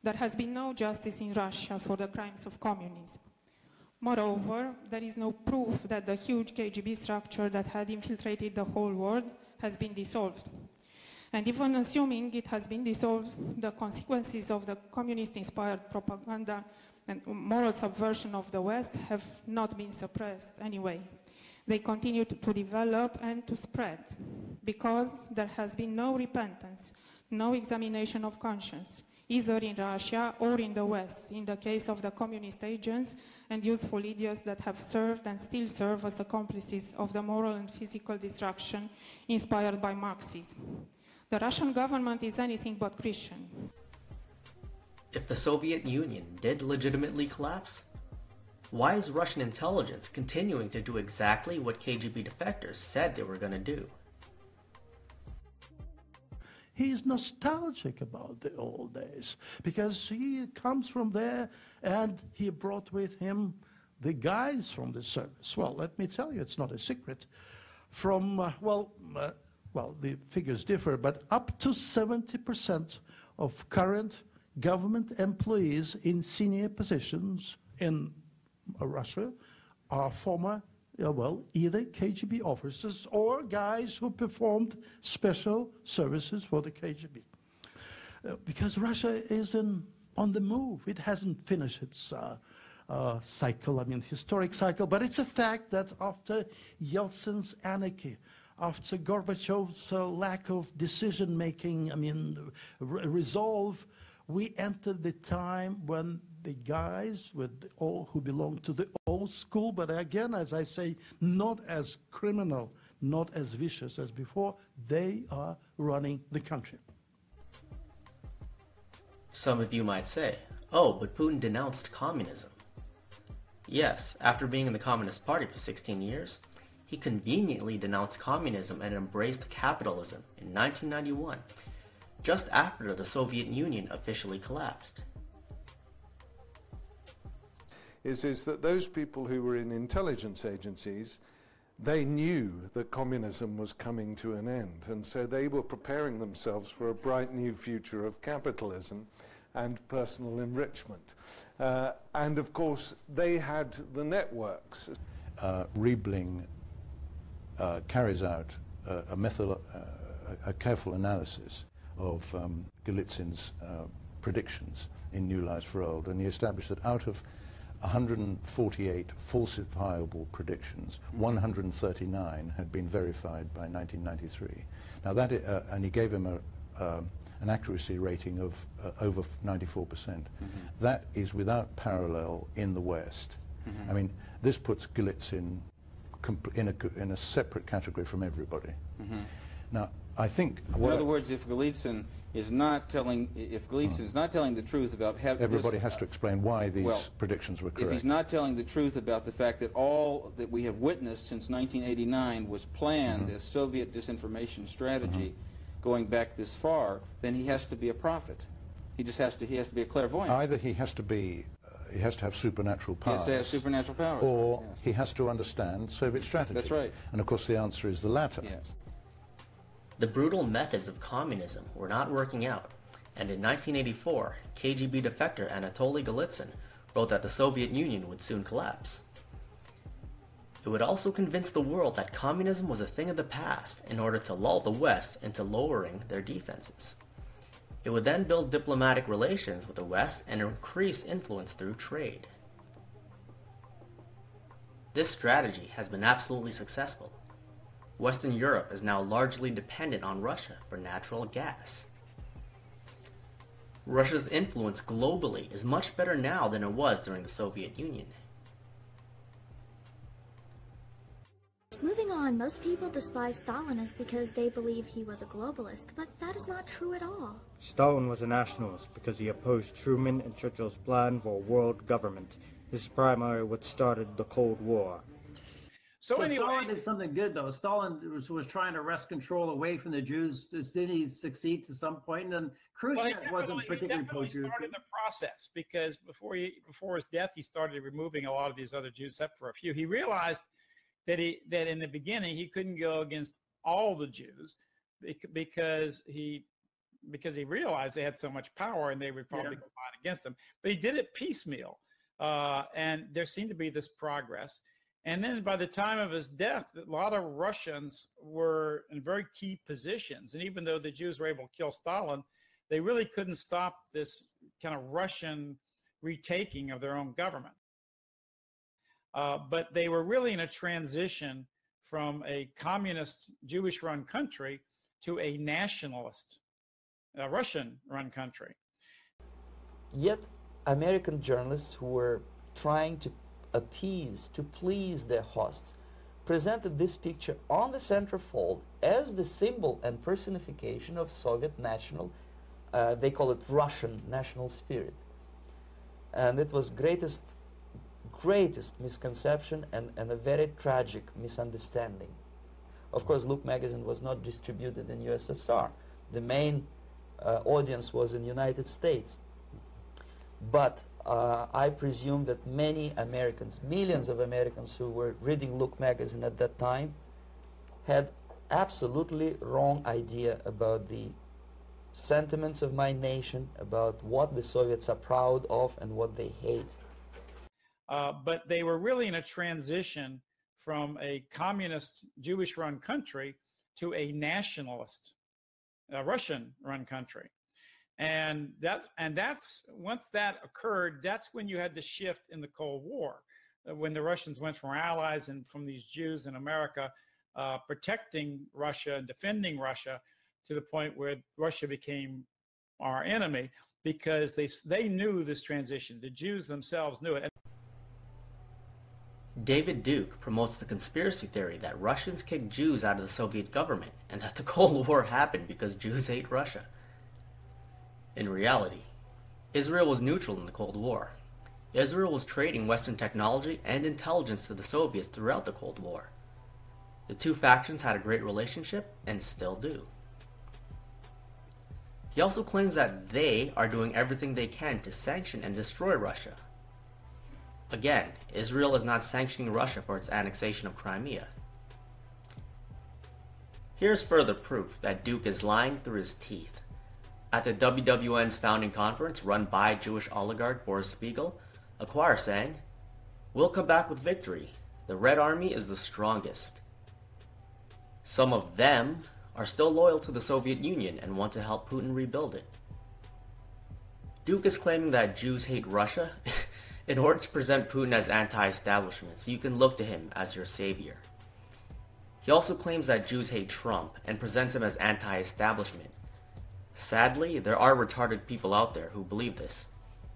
There has been no justice in Russia for the crimes of communism. Moreover, there is no proof that the huge KGB structure that had infiltrated the whole world has been dissolved. And even assuming it has been dissolved, the consequences of the communist-inspired propaganda and moral subversion of the West have not been suppressed anyway. They continue to develop and to spread because there has been no repentance, no examination of conscience, either in Russia or in the West, in the case of the communist agents and useful idiots that have served and still serve as accomplices of the moral and physical destruction inspired by Marxism. The Russian government is anything but Christian. If the Soviet Union did legitimately collapse, why is Russian intelligence continuing to do exactly what KGB defectors said they were going to do? He's nostalgic about the old days because he comes from there and he brought with him the guys from the service. Well, let me tell you, it's not a secret. From, well, the figures differ, but up to 70% of current government employees in senior positions in Russia are former, either KGB officers or guys who performed special services for the KGB. Because Russia is on the move. It hasn't finished its cycle, historic cycle, but it's a fact that after Yeltsin's anarchy, after Gorbachev's lack of decision-making, resolve, we entered the time when the guys who belong to the old school, but again, as I say, not as criminal, not as vicious as before, they are running the country. Some of you might say, oh, but Putin denounced communism. Yes, after being in the Communist Party for 16 years, he conveniently denounced communism and embraced capitalism in 1991, just after the Soviet Union officially collapsed. Is that those people who were in intelligence agencies, they knew that communism was coming to an end, and so they were preparing themselves for a bright new future of capitalism and personal enrichment. And of course, they had the networks. Riebling carries out a careful analysis of Golitsyn's predictions in New Lies for Old, and he established that out of 148 falsifiable predictions, 139 had been verified by 1993. Now that, and he gave him an accuracy rating of over 94%. That is without parallel in the West. I mean, this puts Golitsyn in a separate category from everybody. Now, I think, in other words, if Golitsyn is not telling, the truth about everybody has to explain why these predictions were correct. If he's not telling the truth about the fact that all that we have witnessed since 1989 was planned as Soviet disinformation strategy, going back this far, then he has to be a prophet. He has to be a clairvoyant. Either he has to have supernatural powers. He has to have supernatural powers. Or yes. he has to understand Soviet strategy. That's right. And of course the answer is the latter. Yes. The brutal methods of communism were not working out, and in 1984, KGB defector Anatoly Golitsyn wrote that the Soviet Union would soon collapse. It would also convince the world that communism was a thing of the past in order to lull the West into lowering their defenses. It would then build diplomatic relations with the West and increase influence through trade. This strategy has been absolutely successful. Western Europe is now largely dependent on Russia for natural gas. Russia's influence globally is much better now than it was during the Soviet Union. Moving on, most people despise Stalinist because they believe he was a globalist, but that is not true at all. Stalin was a nationalist because he opposed Truman and Churchill's plan for a world government. This is primarily what started the Cold War. So anyway, Stalin did something good, though. Stalin was trying to wrest control away from the Jews. Didn't he succeed to some point? And Khrushchev wasn't particularly pro-Jew. He started the process because before his death, he started removing a lot of these other Jews, except for a few. He realized that in the beginning he couldn't go against all the Jews because he because he realized they had so much power and they would probably combine against them. But he did it piecemeal. And there seemed to be this progress. And then by the time of his death, a lot of Russians were in very key positions. And even though the Jews were able to kill Stalin, they really couldn't stop this kind of Russian retaking of their own government. But they were really in a transition from a communist Jewish-run country to a nationalist Russian-run country. Yet American journalists who were trying to appease, to please their hosts, presented this picture on the centerfold as the symbol and personification of Soviet national, they call it Russian national spirit. And it was greatest misconception and a very tragic misunderstanding. Of course, Look magazine was not distributed in USSR. The main audience was in the United States. But I presume that many Americans, millions of Americans who were reading Look magazine at that time, had absolutely wrong idea about the sentiments of my nation, about what the Soviets are proud of and what they hate. But they were really in a transition from a communist Jewish-run country to a nationalist Russian-run country. And that's once that occurred, that's when you had the shift in the Cold War, when the Russians went from allies and from these Jews in America protecting Russia and defending Russia to the point where Russia became our enemy because they knew this transition. The Jews themselves knew it. David Duke promotes the conspiracy theory that Russians kicked Jews out of the Soviet government and that the Cold War happened because Jews hate Russia. In reality, Israel was neutral in the Cold War. Israel was trading Western technology and intelligence to the Soviets throughout the Cold War. The two factions had a great relationship and still do. He also claims that they are doing everything they can to sanction and destroy Russia. Again, Israel is not sanctioning Russia for its annexation of Crimea. Here's further proof that Duke is lying through his teeth. At the WWN's founding conference run by Jewish oligarch Boris Spiegel, a choir sang, "We'll come back with victory. The Red Army is the strongest." Some of them are still loyal to the Soviet Union and want to help Putin rebuild it. Duke is claiming that Jews hate Russia in order to present Putin as anti-establishment, so you can look to him as your savior. He also claims that Jews hate Trump and presents him as anti-establishment. Sadly, there are retarded people out there who believe this.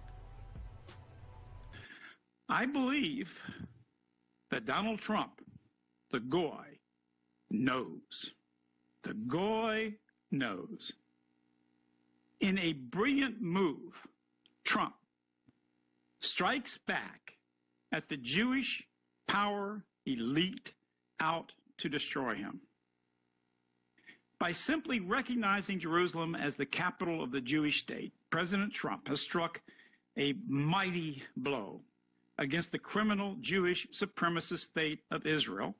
I believe that Donald Trump, the Goy, knows. The Goy knows. In a brilliant move, Trump strikes back at the Jewish power elite out to destroy him. By simply recognizing Jerusalem as the capital of the Jewish state, President Trump has struck a mighty blow against the criminal Jewish supremacist state of Israel.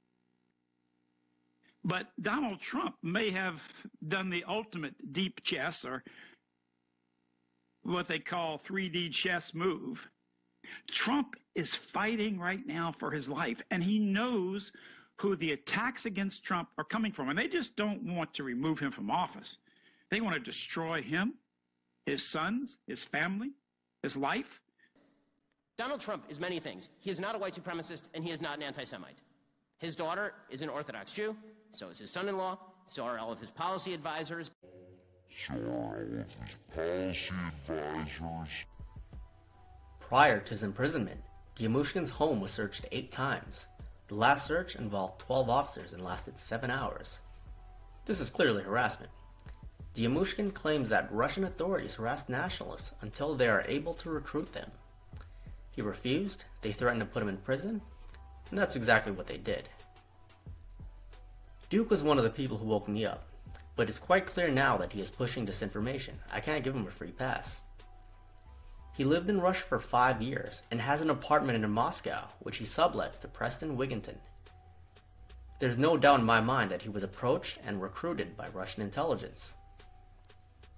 But Donald Trump may have done the ultimate deep chess, or what they call 3D chess move. Trump is fighting right now for his life, and he knows who the attacks against Trump are coming from. And they just don't want to remove him from office. They want to destroy him, his sons, his family, his life. Donald Trump is many things. He is not a white supremacist, and he is not an anti-Semite. His daughter is an Orthodox Jew. So is his son-in-law. So are all of his policy advisors. Prior to his imprisonment, Dyamushkin's home was searched 8 times. The last search involved 12 officers and lasted 7 hours. This is clearly harassment. Dyamushkin claims that Russian authorities harassed nationalists until they are able to recruit them. He refused, they threatened to put him in prison, and that's exactly what they did. Duke was one of the people who woke me up, but it's quite clear now that he is pushing disinformation. I can't give him a free pass. He lived in Russia for 5 years and has an apartment in Moscow, which he sublets to Preston Wigginton. There's no doubt in my mind that he was approached and recruited by Russian intelligence.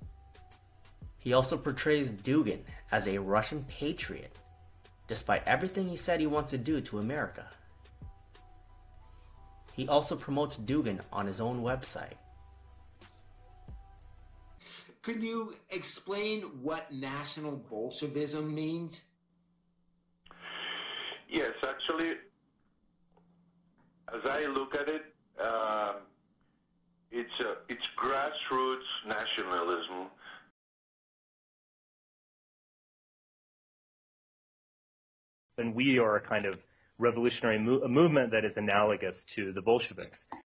He also portrays Dugin as a Russian patriot, despite everything he said he wants to do to America. He also promotes Dugin on his own website. Could you explain what National Bolshevism means? Yes, actually, as I look at it, it's grassroots nationalism. And we are a kind of revolutionary movement that is analogous to the Bolsheviks.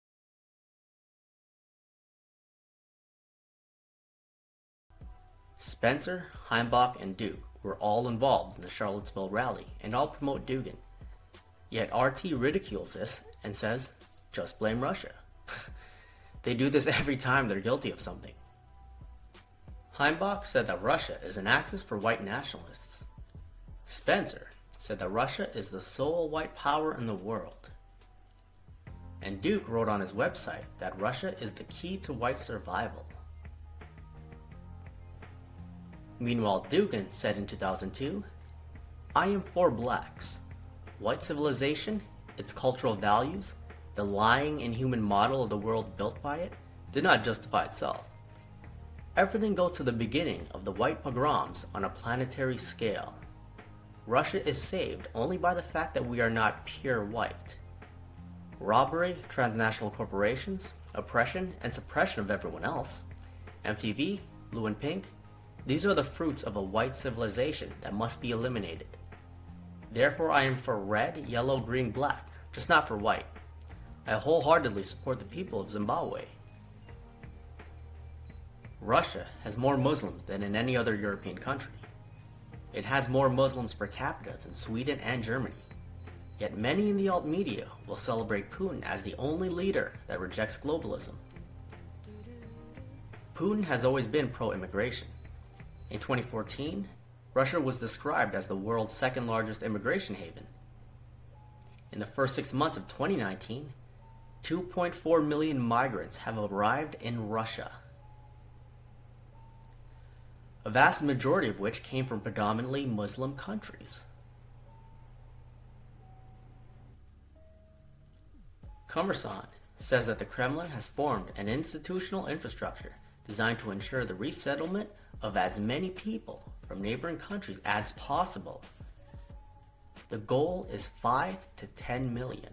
Spencer, Heimbach, and Duke were all involved in the Charlottesville rally and all promote Dugin. Yet RT ridicules this and says, just blame Russia. They do this every time they're guilty of something. Heimbach said that Russia is an axis for white nationalists. Spencer said that Russia is the sole white power in the world. And Duke wrote on his website that Russia is the key to white survival. Meanwhile, Dugin said in 2002, I am for blacks. White civilization, its cultural values, the lying, inhuman model of the world built by it, did not justify itself. Everything goes to the beginning of the white pogroms on a planetary scale. Russia is saved only by the fact that we are not pure white. Robbery, transnational corporations, oppression, and suppression of everyone else, MTV, Blue and Pink, these are the fruits of a white civilization that must be eliminated. Therefore, I am for red, yellow, green, black, just not for white. I wholeheartedly support the people of Zimbabwe. Russia has more Muslims than in any other European country. It has more Muslims per capita than Sweden and Germany. Yet many in the alt media will celebrate Putin as the only leader that rejects globalism. Putin has always been pro-immigration. In 2014, Russia was described as the world's second largest immigration haven. In the first 6 months of 2019, 2.4 million migrants have arrived in Russia, a vast majority of which came from predominantly Muslim countries. Kommersant says that the Kremlin has formed an institutional infrastructure designed to ensure the resettlement of as many people from neighboring countries as possible. The goal is 5 to 10 million.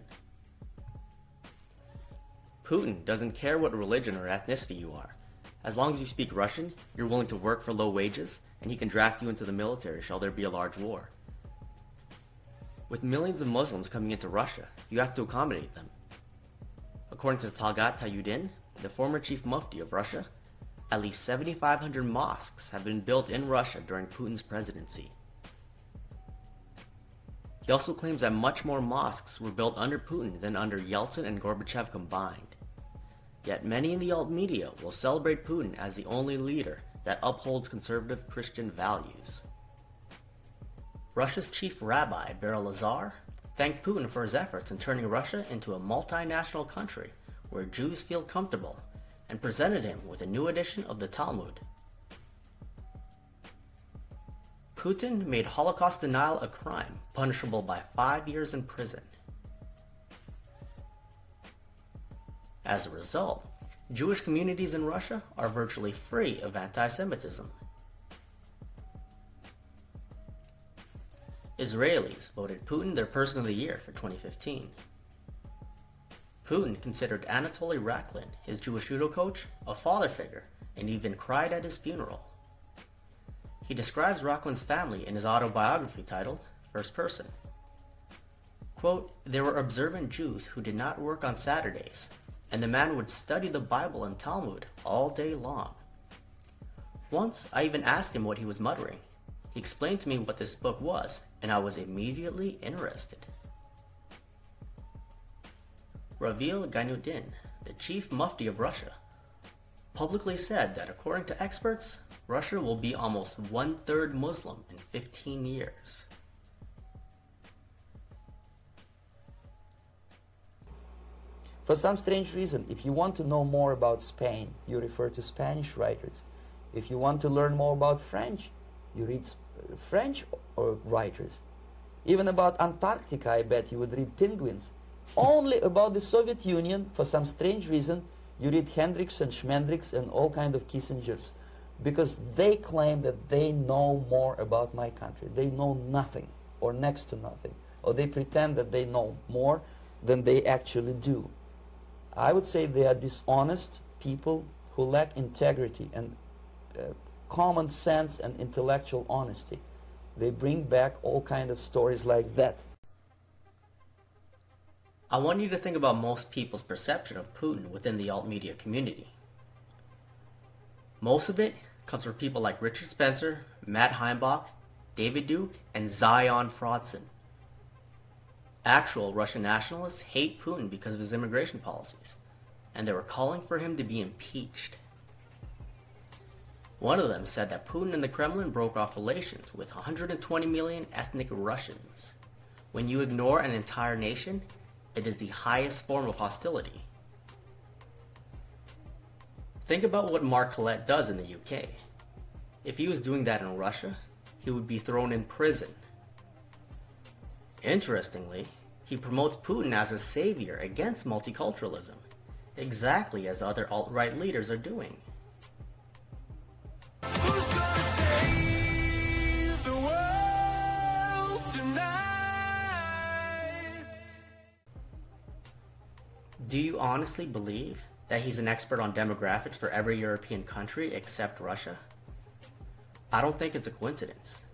Putin doesn't care what religion or ethnicity you are. As long as you speak Russian, you're willing to work for low wages, and he can draft you into the military shall there be a large war. With millions of Muslims coming into Russia, you have to accommodate them. According to Talgat Tayyudin, the former chief mufti of Russia, at least 7,500 mosques have been built in Russia during Putin's presidency. He also claims that much more mosques were built under Putin than under Yeltsin and Gorbachev combined. Yet many in the alt media will celebrate Putin as the only leader that upholds conservative Christian values. Russia's chief rabbi, Beryl Lazar, thanked Putin for his efforts in turning Russia into a multinational country where Jews feel comfortable, and presented him with a new edition of the Talmud. Putin made Holocaust denial a crime, punishable by 5 years in prison. As a result, Jewish communities in Russia are virtually free of anti-Semitism. Israelis voted Putin their Person of the Year for 2015. Putin considered Anatoly Raklin, his Jewish judo coach, a father figure, and even cried at his funeral. He describes Raklin's family in his autobiography titled First Person. Quote, "There were observant Jews who did not work on Saturdays, and the man would study the Bible and Talmud all day long. Once, I even asked him what he was muttering. He explained to me what this book was, and I was immediately interested." Ravil Gainuddin, the chief mufti of Russia, publicly said that according to experts, Russia will be almost 1/3 Muslim in 15 years. For some strange reason, if you want to know more about Spain, you refer to Spanish writers. If you want to learn more about French, you read French writers. Even about Antarctica, I bet you would read Penguins. Only about the Soviet Union, for some strange reason, you read Hendricks and Schmendricks and all kind of Kissingers, because they claim that they know more about my country. They know nothing, or next to nothing, or they pretend that they know more than they actually do. I would say they are dishonest people who lack integrity and common sense and intellectual honesty. They bring back all kind of stories like that. I want you to think about most people's perception of Putin within the alt-media community. Most of it comes from people like Richard Spencer, Matt Heimbach, David Duke, and Zion Fraudson. Actual Russian nationalists hate Putin because of his immigration policies, and they were calling for him to be impeached. One of them said that Putin and the Kremlin broke off relations with 120 million ethnic Russians. When you ignore an entire nation, it is the highest form of hostility. Think about what Mark Collett does in the UK. If he was doing that in Russia, he would be thrown in prison. Interestingly, he promotes Putin as a savior against multiculturalism, exactly as other alt-right leaders are doing. Who's gonna save the world tonight? Do you honestly believe that he's an expert on demographics for every European country except Russia? I don't think it's a coincidence.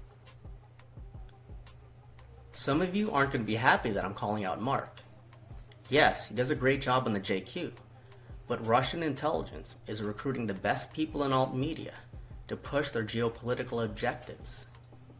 Some of you aren't going to be happy that I'm calling out Mark. Yes, he does a great job on the JQ, but Russian intelligence is recruiting the best people in alt media to push their geopolitical objectives.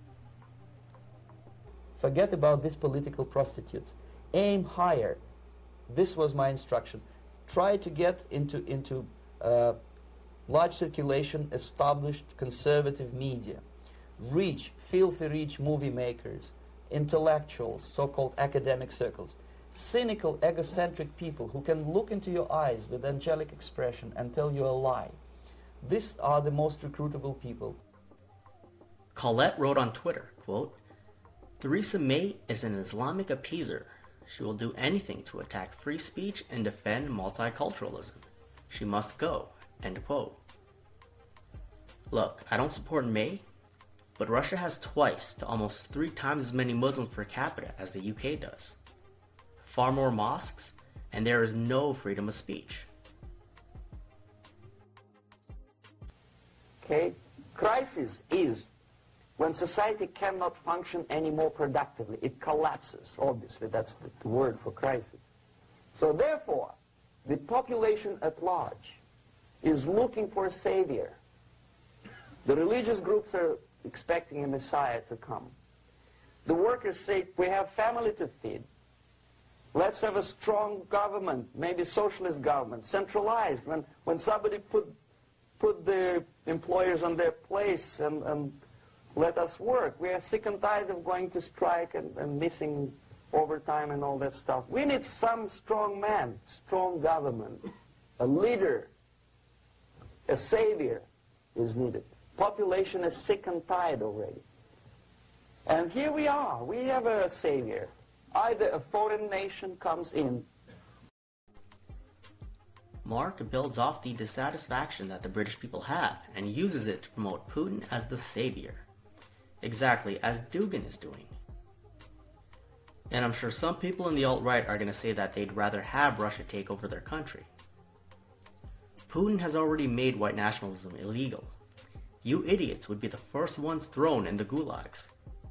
Forget about these political prostitutes. Aim higher. This was my instruction. Try to get into large circulation, established conservative media. Reach, filthy rich movie makers, intellectuals, so-called academic circles. Cynical, egocentric people who can look into your eyes with angelic expression and tell you a lie. These are the most recruitable people. Collett wrote on Twitter, quote, "Theresa May is an Islamic appeaser. She will do anything to attack free speech and defend multiculturalism. She must go," end quote. Look, I don't support May, but Russia has twice to almost 3 times as many Muslims per capita as the UK does. Far more mosques, and there is no freedom of speech. Okay? Crisis is when society cannot function any more productively. It collapses, obviously. That's the word for crisis. So therefore, the population at large is looking for a savior. The religious groups are expecting a Messiah to come. The workers say, we have family to feed. Let's have a strong government, maybe socialist government, centralized. When somebody put the employers on their place and let us work. We are sick and tired of going to strike and missing overtime and all that stuff. We need some strong man, strong government, a leader, a savior is needed. Population is sick and tired already. And here we are. We have a savior. Either a foreign nation comes in. Mark builds off the dissatisfaction that the British people have and uses it to promote Putin as the savior, exactly as Dugin is doing. And I'm sure some people in the alt-right are going to say that they'd rather have Russia take over their country. Putin has already made white nationalism illegal. You idiots would be the first ones thrown in the gulags.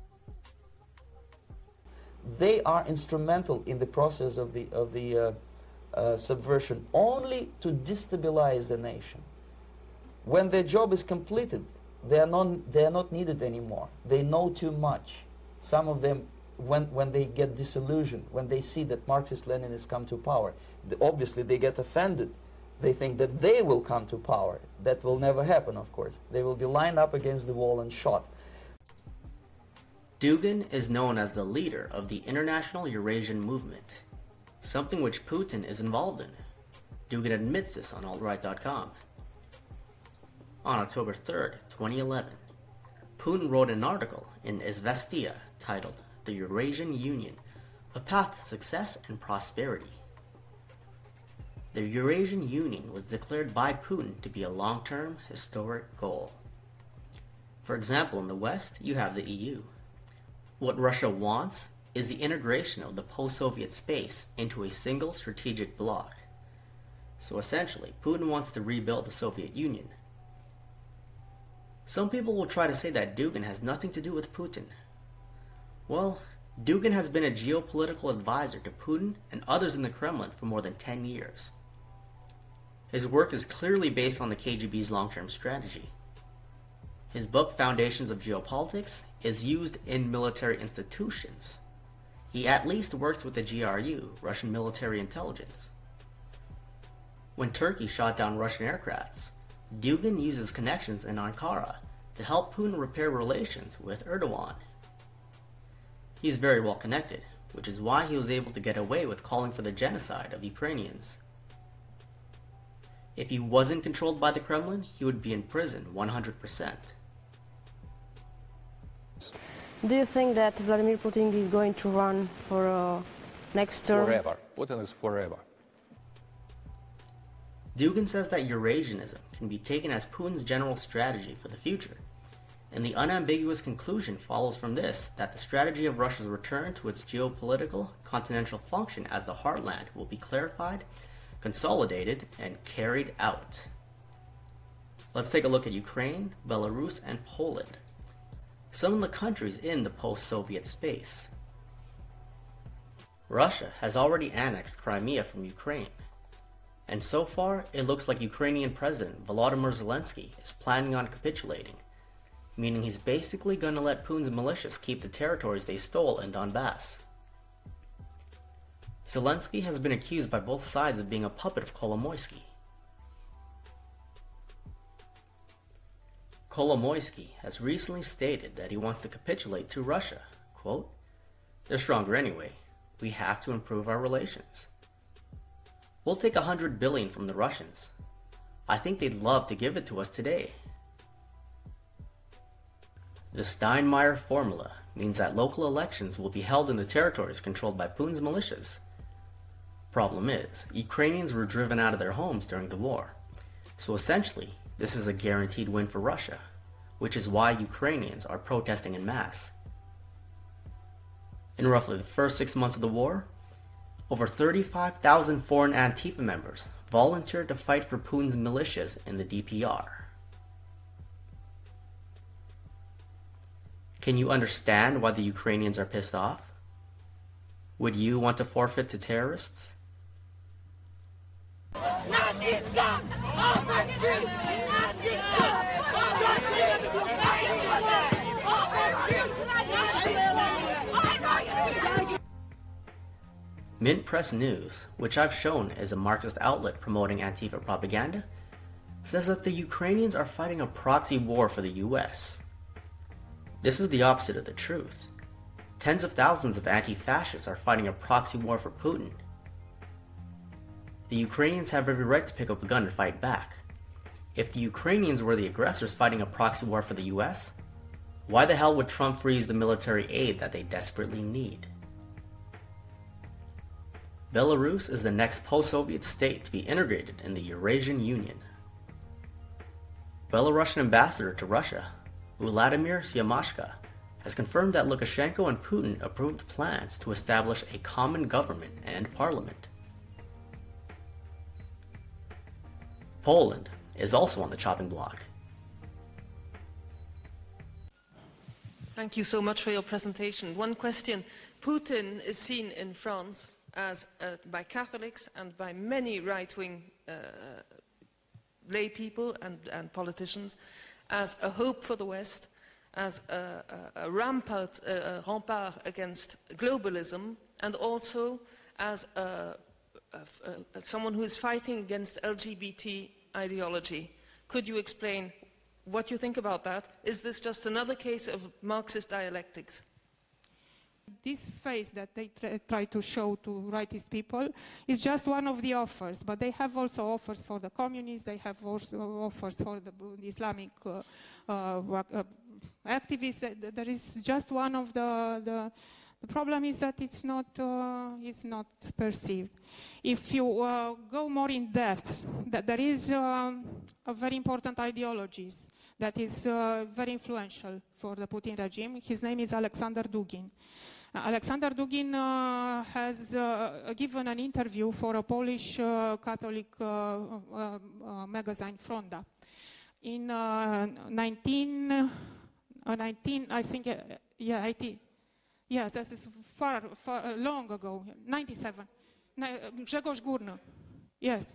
They are instrumental in the process of the subversion only to destabilize the nation. When their job is completed, they are not needed anymore. They know too much. Some of them, when they get disillusioned, when they see that Marxist-Leninists come to power, obviously they get offended. They think that they will come to power. That will never happen, of course. They will be lined up against the wall and shot. Dugin is known as the leader of the International Eurasian Movement, something which Putin is involved in. Dugin admits this on altright.com. on October 3, 2011, Putin wrote an article in Izvestia titled "The Eurasian Union, A Path to Success and Prosperity." The Eurasian Union was declared by Putin to be a long-term historic goal. For example, in the West, you have the EU. What Russia wants is the integration of the post-Soviet space into a single strategic bloc. So essentially, Putin wants to rebuild the Soviet Union. Some people will try to say that Dugin has nothing to do with Putin. Well, Dugin has been a geopolitical advisor to Putin and others in the Kremlin for more than 10 years. His work is clearly based on the KGB's long-term strategy. His book, Foundations of Geopolitics, is used in military institutions. He at least works with the GRU, Russian military intelligence. When Turkey shot down Russian aircrafts, Dugin uses connections in Ankara to help Putin repair relations with Erdogan. He is very well connected, which is why he was able to get away with calling for the genocide of Ukrainians. If he wasn't controlled by the Kremlin, he would be in prison 100%. Do you think that Vladimir Putin is going to run for next term? Forever. Putin is forever. Dugin says that Eurasianism can be taken as Putin's general strategy for the future, and the unambiguous conclusion follows from this that the strategy of Russia's return to its geopolitical continental function as the heartland will be clarified, consolidated, and carried out. Let's take a look at Ukraine, Belarus, and Poland, some of the countries in the post-Soviet space. Russia has already annexed Crimea from Ukraine, and so far it looks like Ukrainian President Volodymyr Zelensky is planning on capitulating, meaning he's basically going to let Putin's militias keep the territories they stole in Donbass. Zelensky has been accused by both sides of being a puppet of Kolomoisky. Kolomoisky has recently stated that he wants to capitulate to Russia. Quote, "They're stronger anyway. We have to improve our relations. We'll take $100 billion from the Russians. I think they'd love to give it to us today." The Steinmeier formula means that local elections will be held in the territories controlled by Putin's militias. Problem is, Ukrainians were driven out of their homes during the war, so essentially, this is a guaranteed win for Russia, which is why Ukrainians are protesting en masse. In roughly the first 6 months of the war, over 35,000 foreign Antifa members volunteered to fight for Putin's militias in the DPR. Can you understand why the Ukrainians are pissed off? Would you want to forfeit to terrorists? Nazis come! Off our streets! Nazis come! Off our streets! Off our streets! Off our streets! Mint Press News, which I've shown is a Marxist outlet promoting Antifa propaganda, says that the Ukrainians are fighting a proxy war for the US. This is the opposite of the truth. Tens of thousands of anti-fascists are fighting a proxy war for Putin. The Ukrainians have every right to pick up a gun and fight back. If the Ukrainians were the aggressors fighting a proxy war for the US, why the hell would Trump freeze the military aid that they desperately need? Belarus is the next post-Soviet state to be integrated in the Eurasian Union. Belarusian ambassador to Russia, Vladimir Siemashka, has confirmed that Lukashenko and Putin approved plans to establish a common government and parliament. Poland is also on the chopping block. Thank you so much for your presentation. One question. Putin is seen in France as, by Catholics and by many right-wing lay people and politicians as a hope for the West, as a rampart against globalism, and also as someone who is fighting against LGBT ideology. Could you explain what you think about that? Is this just another case of Marxist dialectics? this face that they try to show to rightist people is just one of the offers, but they have also offers for the communists, they have also offers for the Islamic activists. There is just one of the problem is that it's not perceived. If you go more in depth, there is a very important ideologies that is very influential for the Putin regime. His name is Alexander Dugin. Alexander Dugin has given an interview for a Polish Catholic magazine, Fronda, in 19, I think, 80. Yes, this is far long ago, 97. Grzegorz Górny. Yes.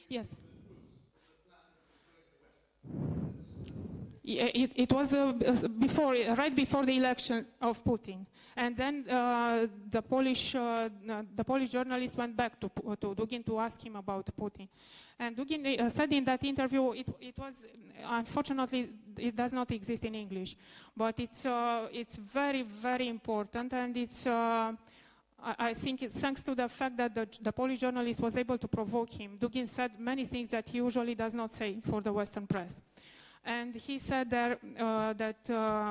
It was right before the election of Putin, and then the Polish journalist went back to Dugin to ask him about Putin, and Dugin said in that interview, it was unfortunately it does not exist in English, but it's very, very important, and it's I think it's thanks to the fact that the Polish journalist was able to provoke him. Dugin said many things that he usually does not say for the Western press. And he said there that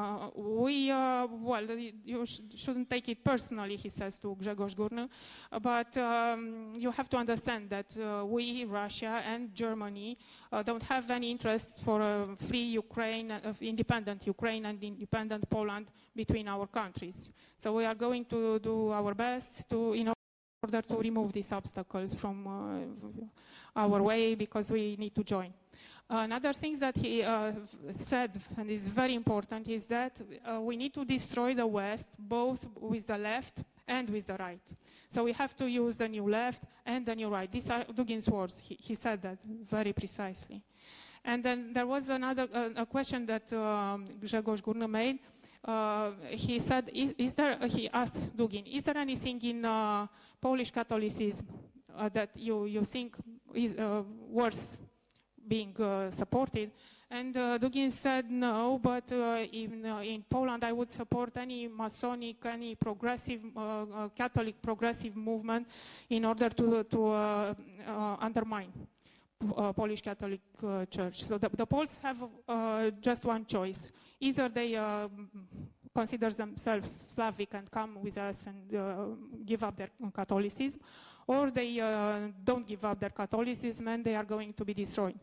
you shouldn't take it personally, he says to Grzegorz Górny, but you have to understand that we, Russia and Germany, don't have any interest for a free Ukraine, independent Ukraine and independent Poland between our countries. So we are going to do our best in order to remove these obstacles from our way, because we need to join. Another thing that he said, and is very important, is that we need to destroy the West, both with the left and with the right. So we have to use the new left and the new right. These are Dugin's words. He said that very precisely. And then there was another a question that Grzegorz Górny made. He said, he asked Dugin, is there anything in Polish Catholicism that you think is worth being supported? And Dugin said no, but in Poland I would support any Masonic, any progressive, Catholic progressive movement in order to undermine Polish Catholic Church. So the Poles have just one choice. Either they consider themselves Slavic and come with us and give up their Catholicism, or they don't give up their Catholicism and they are going to be destroyed.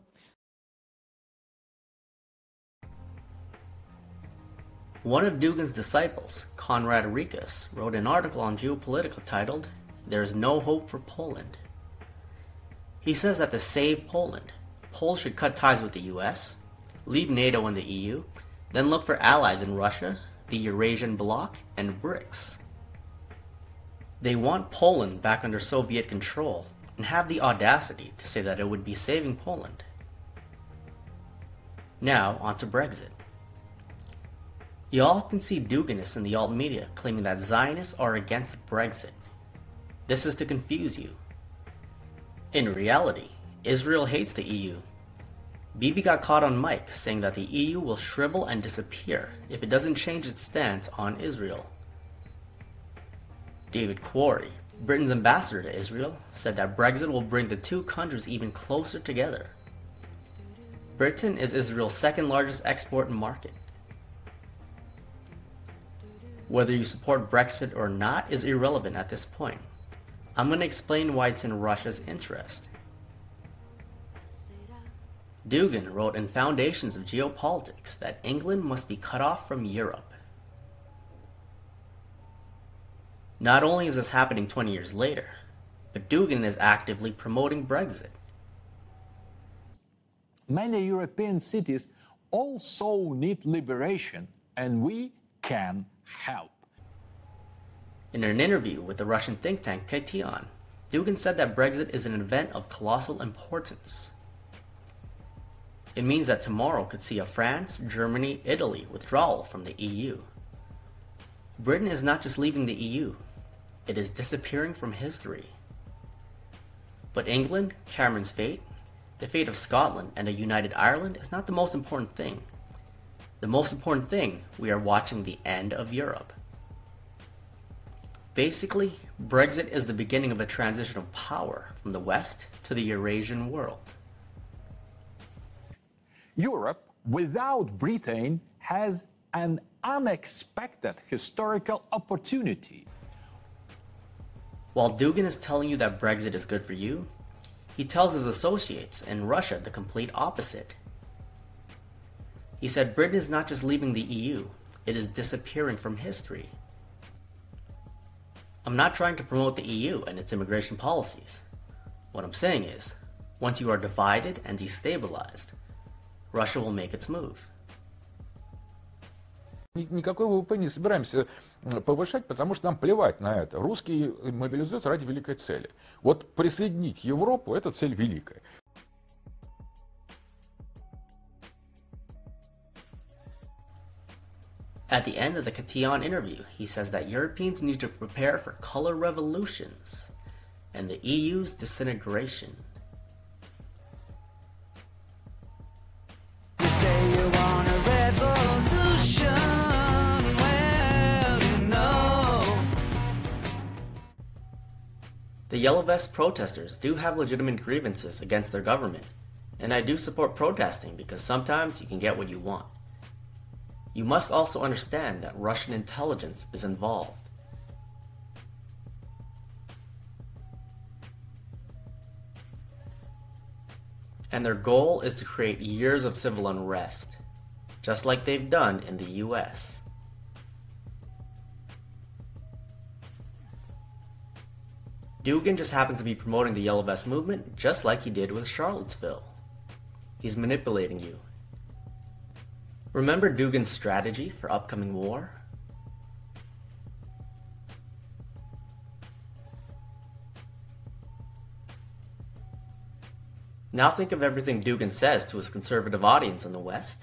One of Dugin's disciples, Konrad Rikas, wrote an article on Geopolitical titled, "There is no hope for Poland." He says that to save Poland, Poles should cut ties with the US, leave NATO and the EU, then look for allies in Russia, the Eurasian bloc, and BRICS. They want Poland back under Soviet control and have the audacity to say that it would be saving Poland. Now, on to Brexit. You often see Duginists in the alt media claiming that Zionists are against Brexit. This is to confuse you. In reality, Israel hates the EU. Bibi got caught on mic saying that the EU will shrivel and disappear if it doesn't change its stance on Israel. David Quarry, Britain's ambassador to Israel, said that Brexit will bring the two countries even closer together. Britain is Israel's second largest export market. Whether you support Brexit or not is irrelevant at this point. I'm going to explain why it's in Russia's interest. Dugin wrote in Foundations of Geopolitics that England must be cut off from Europe. Not only is this happening 20 years later, but Dugin is actively promoting Brexit. Many European cities also need liberation, and we can help. In an interview with the Russian think tank Kaition, Dugin said that Brexit is an event of colossal importance. It means that tomorrow could see a France, Germany, Italy withdrawal from the EU. Britain is not just leaving the EU, it is disappearing from history. But England, Cameron's fate, the fate of Scotland and a united Ireland is not the most important thing. The most important thing, we are watching the end of Europe. Basically, Brexit is the beginning of a transition of power from the West to the Eurasian world. Europe, without Britain, has an unexpected historical opportunity. While Dugin is telling you that Brexit is good for you, he tells his associates in Russia the complete opposite. He said Britain is not just leaving the EU, it is disappearing from history. I'm not trying to promote the EU and its immigration policies. What I'm saying is, once you are divided and destabilized, Russia will make its move. Никакой ВВП не собираемся повышать, потому что нам плевать на это. Русские мобилизуются ради великой цели. Вот присоединить Европу – это цель великая. At the end of the Catian interview, he says that Europeans need to prepare for color revolutions and the EU's disintegration. You say you want a revolution, well, you know. The Yellow Vest protesters do have legitimate grievances against their government, and I do support protesting because sometimes you can get what you want. You must also understand that Russian intelligence is involved. And their goal is to create years of civil unrest, just like they've done in the US. Dugin just happens to be promoting the Yellow Vest movement just like he did with Charlottesville. He's manipulating you. Remember Dugin's strategy for upcoming war? Now think of everything Dugin says to his conservative audience in the West.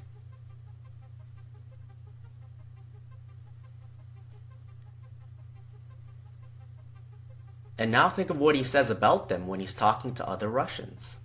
And now think of what he says about them when he's talking to other Russians.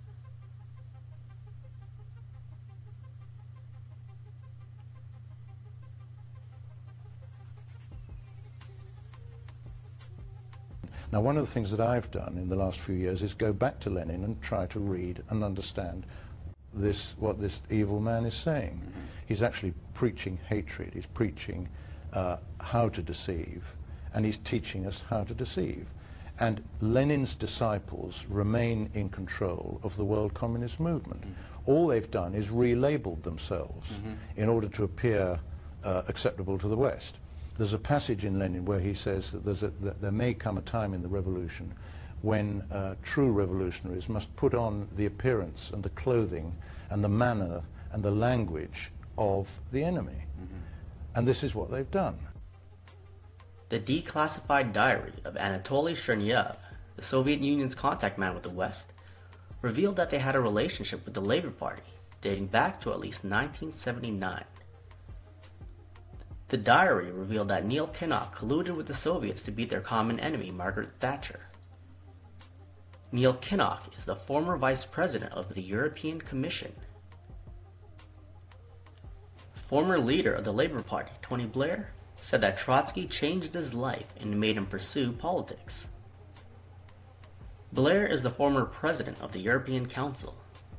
Now, one of the things that I've done in the last few years is go back to Lenin and try to read and understand what this evil man is saying. Mm-hmm. He's actually preaching hatred. He's preaching how to deceive, and he's teaching us how to deceive. And Lenin's disciples remain in control of the world communist movement. Mm-hmm. All they've done is relabeled themselves in order to appear acceptable to the West. There's a passage in Lenin where he says that there may come a time in the revolution when true revolutionaries must put on the appearance and the clothing and the manner and the language of the enemy. Mm-hmm. And this is what they've done. The declassified diary of Anatoly Chernyev, the Soviet Union's contact man with the West, revealed that they had a relationship with the Labour Party dating back to at least 1979. The diary revealed that Neil Kinnock colluded with the Soviets to beat their common enemy, Margaret Thatcher. Neil Kinnock is the former vice president of the European Commission. Former leader of the Labour Party, Tony Blair, said that Trotsky changed his life and made him pursue politics. Blair is the former president of the European Council.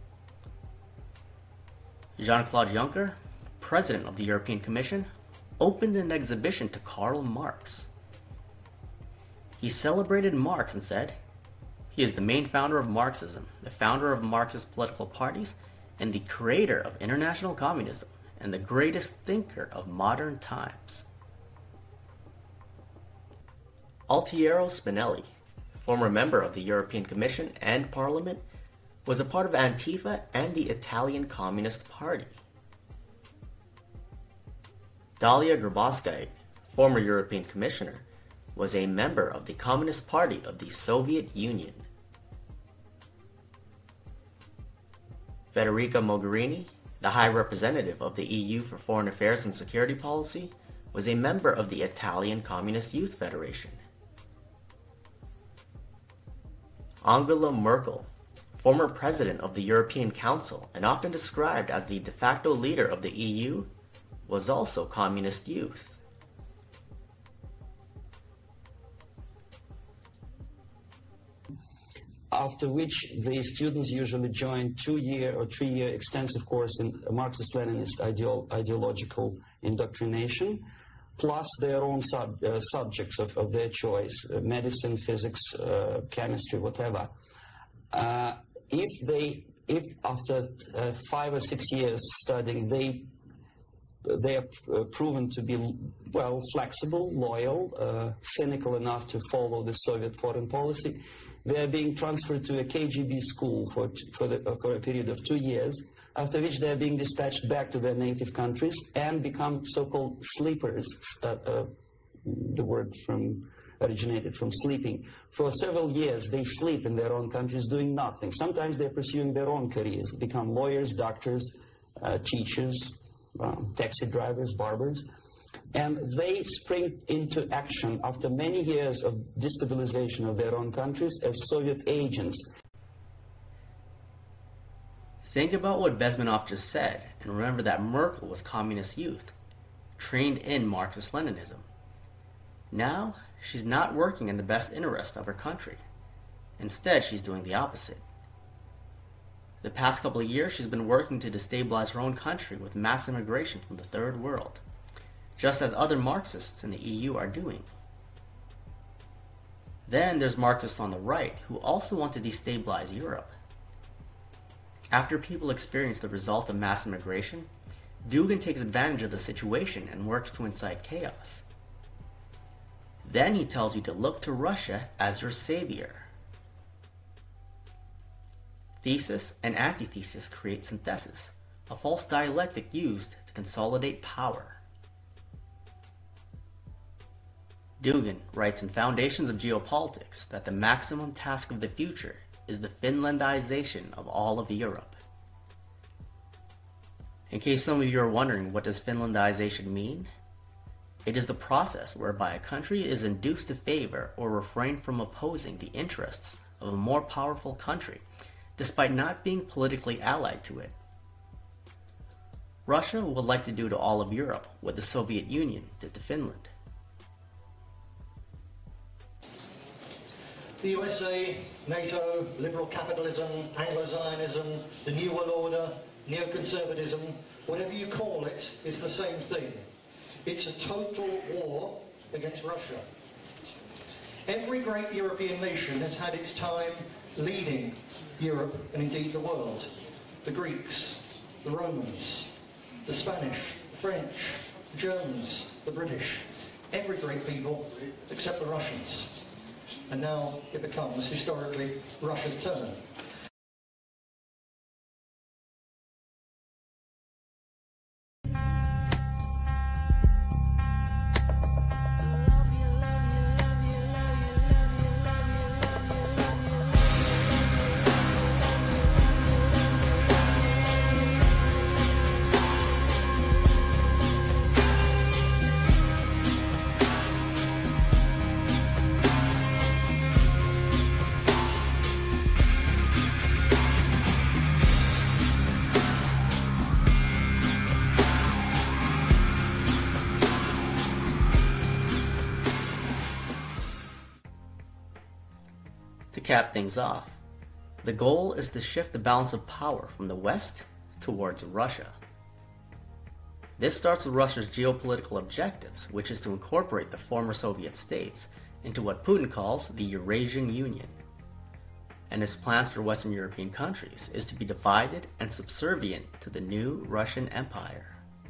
Jean-Claude Juncker, president of the European Commission, opened an exhibition to Karl Marx. He celebrated Marx and said, "He is the main founder of Marxism, the founder of Marxist political parties, and the creator of international communism, and the greatest thinker of modern times." Altiero Spinelli, former member of the European Commission and Parliament, was a part of Antifa and the Italian Communist Party. Dalia Grabovskaya, former European Commissioner, was a member of the Communist Party of the Soviet Union. Federica Mogherini, the High Representative of the EU for Foreign Affairs and Security Policy, was a member of the Italian Communist Youth Federation. Angela Merkel, former president of the European Council and often described as the de facto leader of the EU, was also communist youth. after which the students usually join 2-year or 3-year extensive course in Marxist-Leninist ideological indoctrination, plus their own subjects of their choice, medicine, physics, chemistry, whatever. If after 5 or 6 years studying, they are proven to be, well, flexible, loyal, cynical enough to follow the Soviet foreign policy, they are being transferred to a KGB school for a period of 2 years, after which they are being dispatched back to their native countries and become so-called sleepers, the word originated from sleeping. For several years, they sleep in their own countries doing nothing. Sometimes they're pursuing their own careers, become lawyers, doctors, teachers, taxi drivers, barbers. And they spring into action after many years of destabilization of their own countries as Soviet agents. Think about what Bezmenov just said, and remember that Merkel was communist youth, trained in Marxist-Leninism. Now, she's not working in the best interest of her country. Instead, she's doing the opposite. The past couple of years, she's been working to destabilize her own country with mass immigration from the Third World, just as other Marxists in the EU are doing. Then there's Marxists on the right who also want to destabilize Europe. After people experience the result of mass immigration, Dugin takes advantage of the situation and works to incite chaos. Then he tells you to look to Russia as your savior. Thesis and antithesis create synthesis, a false dialectic used to consolidate power. Dugin writes in Foundations of Geopolitics that the maximum task of the future is the Finlandization of all of Europe. In case some of you are wondering, what does Finlandization mean? It is the process whereby a country is induced to favor or refrain from opposing the interests of a more powerful country, despite not being politically allied to it. Russia would like to do to all of Europe what the Soviet Union did to Finland. The USA, NATO, liberal capitalism, Anglo-Zionism, the New World Order, neoconservatism, whatever you call it, is the same thing. It's a total war against Russia. Every great European nation has had its time leading Europe and indeed the world. The Greeks, the Romans, the Spanish, the French, the Germans, the British. Every great people except the Russians. And now it becomes, historically, Russia's turn. To cap things off, the goal is to shift the balance of power from the West towards Russia. This starts with Russia's geopolitical objectives, which is to incorporate the former Soviet states into what Putin calls the Eurasian Union. And his plans for Western European countries is to be divided and subservient to the new Russian Empire.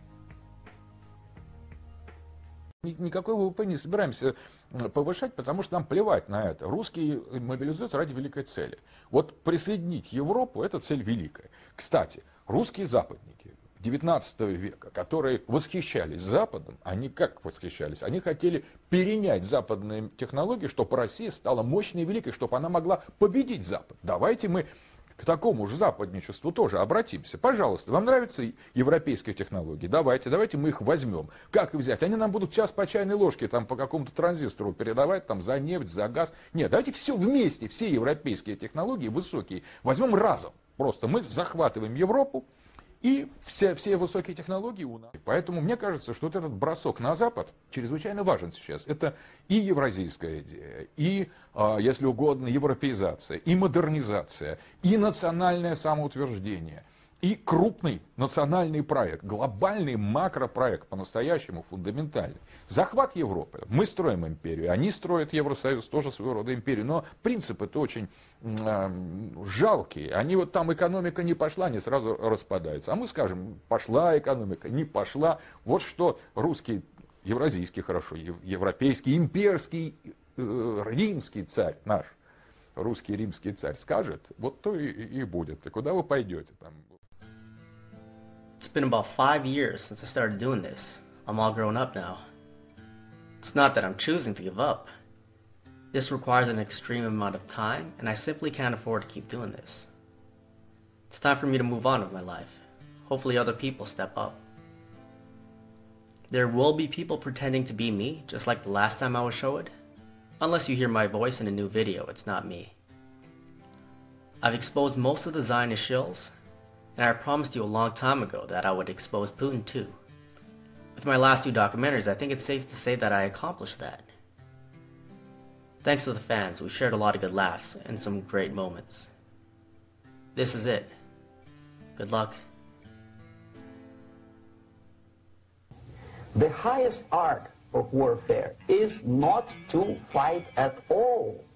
Никакой ВВП не собираемся повышать, потому что нам плевать на это. Русские мобилизуются ради великой цели. Вот присоединить Европу – это цель великая. Кстати, русские западники XIX века, которые восхищались Западом, они как восхищались? Они хотели перенять западные технологии, чтобы Россия стала мощной и великой, чтобы она могла победить Запад. Давайте мы к такому же западничеству тоже обратимся. Пожалуйста, вам нравятся европейские технологии? Давайте мы их возьмем. Как их взять? Они нам будут час по чайной ложке там, по какому-то транзистору передавать там, за нефть, за газ. Нет, давайте все вместе, все европейские технологии высокие, возьмем разом. Просто мы захватываем Европу И все высокие технологии у нас. Поэтому мне кажется, что вот этот бросок на Запад чрезвычайно важен сейчас. Это и евразийская идея, и, если угодно, европеизация, и модернизация, и национальное самоутверждение, и крупный национальный проект, глобальный макропроект, по-настоящему фундаментальный. Захват Европы. Мы строим империю, они строят Евросоюз, тоже своего рода империю, но принципы-то очень жалкие. Они вот там экономика не пошла, они сразу распадаются. А мы скажем, пошла экономика, не пошла. Вот что русский, евразийский хорошо, европейский, имперский, римский царь наш, русский римский царь скажет, вот то и будет. И куда вы пойдете там? It's been about 5 years since I started doing this. I'm all grown up now. It's not that I'm choosing to give up. This requires an extreme amount of time, and I simply can't afford to keep doing this. It's time for me to move on with my life. Hopefully other people step up. There will be people pretending to be me, just like the last time I was showed. Unless you hear my voice in a new video, it's not me. I've exposed most of the Zionist shills, and I promised you a long time ago that I would expose Putin too. With my last 2 documentaries, I think it's safe to say that I accomplished that. Thanks to the fans, we shared a lot of good laughs and some great moments. This is it. Good luck. The highest art of warfare is not to fight at all,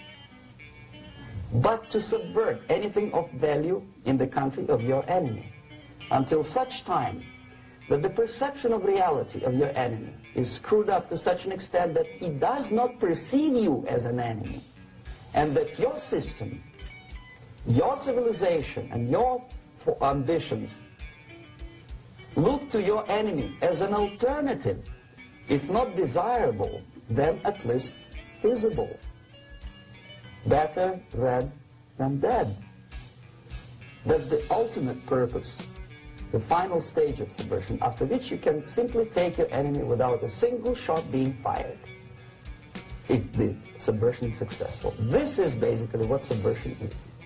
but to subvert anything of value in the country of your enemy, until such time that the perception of reality of your enemy is screwed up to such an extent that he does not perceive you as an enemy, and that your system, your civilization, and your ambitions look to your enemy as an alternative, if not desirable, then at least feasible. Better red than dead. That's the ultimate purpose, the final stage of subversion, after which you can simply take your enemy without a single shot being fired, if the subversion is successful. This is basically what subversion is.